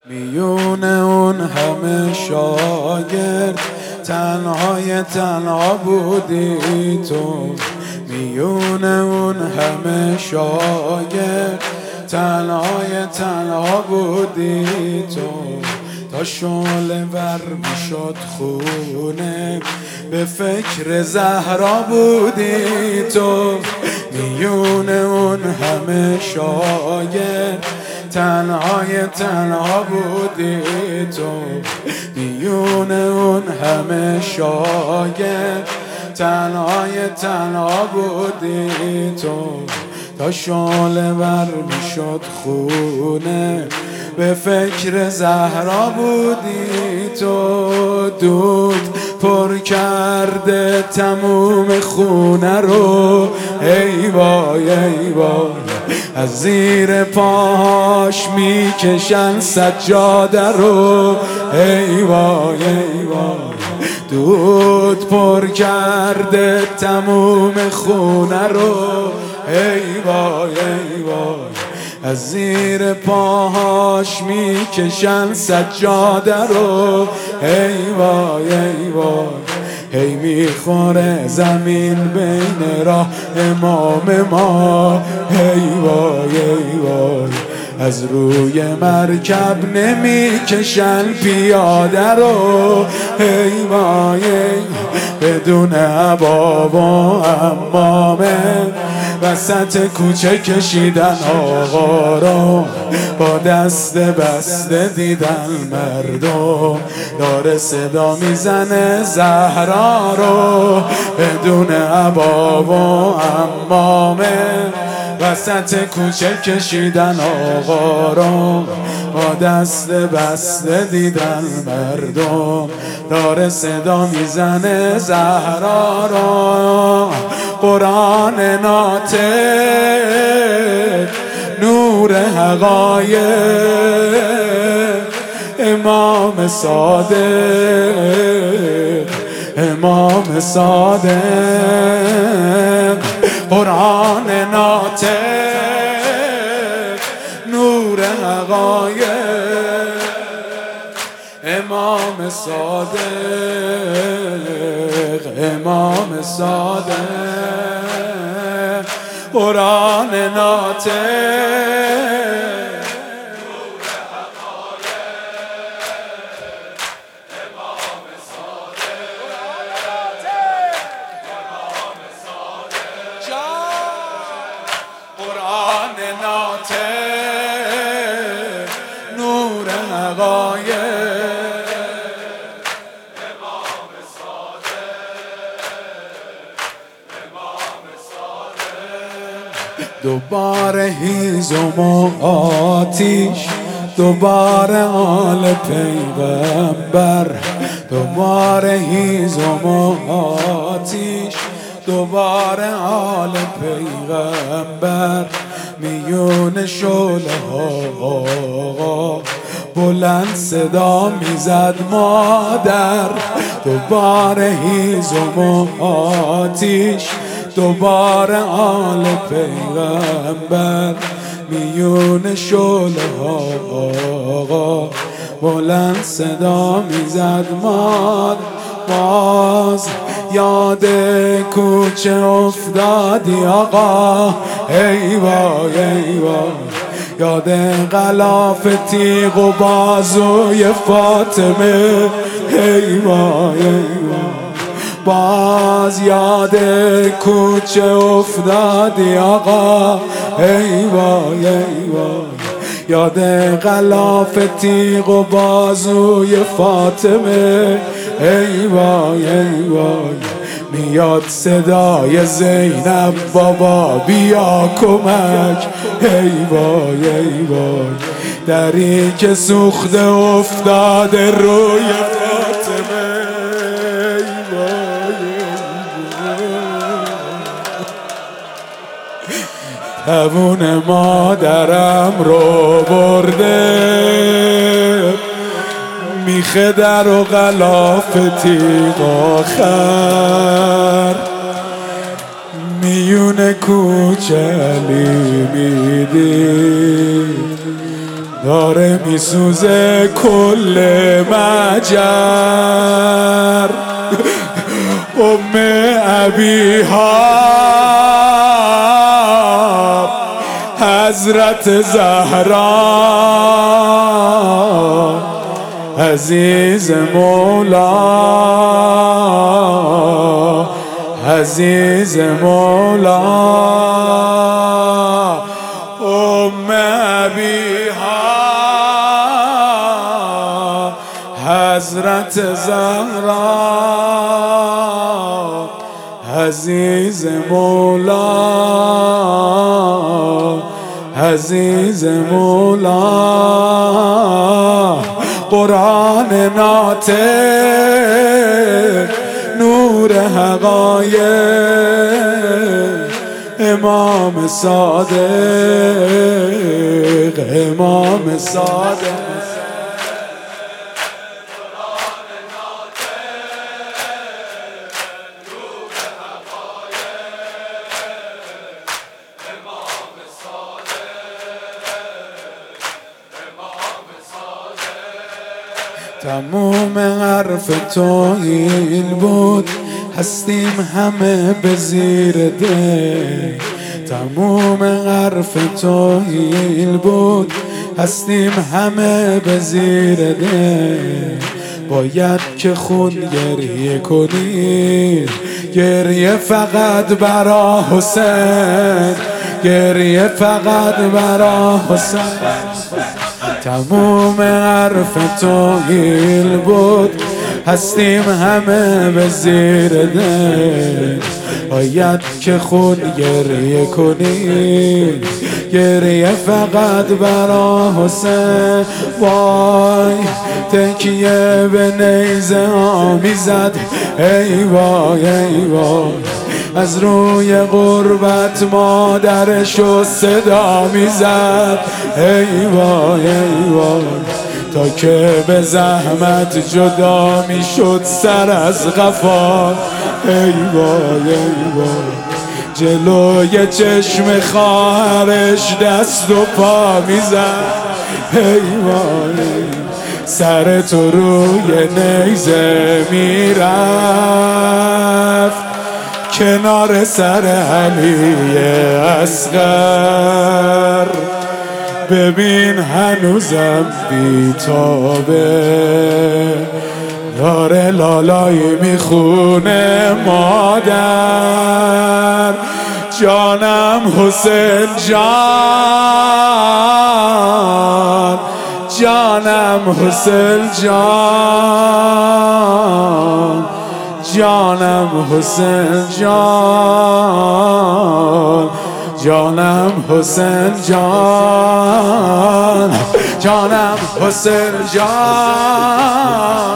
میونه اون همه شاگرد تنها بودی تو. میونه اون همه شاگرد تنها بودی تو. تا شعله ور میشد خونه به فکر زهرا بودی تو. میونه اون همه شاگرد تنها بودی تو. میونه اون همه شاگرد تنها بودی تو. تا شعله ور میشد خونه به فکر زهرا بودی تو. دود پر کرده تموم خونه رو، ای وای ای وای، از زیر پاهاش میکشن سجاده رو، ای وای ای وای. دود پر کرده تموم خونه رو، ای وای ای وای، از زیر پاهاش میکشن سجاده رو، ای وای ای وای. هی میخوره زمین بین راه امام ما، ای وای ای وای، از روی مرکب نمیکشن پیاده رو، ای وای ای. بدون عبا و عمامه وسط کوچه کشیدن آقا رو، با دست بسته دیدن مردم داره صدا میزنه زهرا رو. بدون عبا و عمامه وسط کوچه کشیدن آقا رو، با دست بسته دیدن مردم داره صدا میزنه زهرا رو. قرآن ناطق نور حقایق، امام صادق امام صادق. قرآن ناطق نور حقایق، امام صادق امام صادق. قرآن ناطق نور حقایق، امام صادق. دوباره هیزم و آتیش، دوباره آل پیغمبر، دوباره هیزم و آتیش، دوباره آل پیغمبر. میون شعله ها بلند صدا میزد مادر، دوباره هیزم و آتیش، دوباره آل پیغمبر. میون شعله ها بلند صدا میزد مادر. باز یاد کوچه افتادی آقا، ای وای ای وای، یاد غلاف تیغ و بازوی فاطمه، ای وای ای وای. باز یاد کوچه افتادی آقا، ای وای ای وای، یاد غلاف تیغ و بازوی فاطمه، ای وای ای وای. میاد صدای زینب بابا بیا کمک، ای وای ای وای. دری که سوخته افتاده روی فاطمه، ای وای ای وای. توون مادرم رو برده میخه در و غلاف تیغ آخر، میون کوچه علی میدید داره میسوزه کل مجر. ام ابیها حضرت زهرا عزیز مولا، عزیز مولا. ام ابیها حضرت زهرا عزیز مولا، عزیز مولا. قرآن ناطق نور حقایق، امام صادق، امام صادق. تموم حرف تو این بود، هستیم همه به زیر ده. تموم حرف تو این بود، هستیم همه به زیر ده. باید که خون گریه کنی، گریه فقط برا حسین، گریه فقط برا حسین. تموم حرف تو گیل بود، هستیم همه به زیر ده. باید که خود گریه کنی، گریه فقط برا حسین. وای تکیه به نیزه ها میزد، ای وای ای وای. از روی غربت مادرشو صدا میزد، ای وای ای وای. تا که به زحمت جدا میشد سر از قفا، ای وای ای وای. جلوی چشم خواهرش دست و پا میزد، ای وای. سر تو روی نیزه میرفت کنار سر علی اصغر. ببین هنوزم بیتابه، داره لالایی میخونه مادر. جانم حسین جان، جانم حسین جان، جانم حسین جان، جانم حسین جان، جانم حسین جان.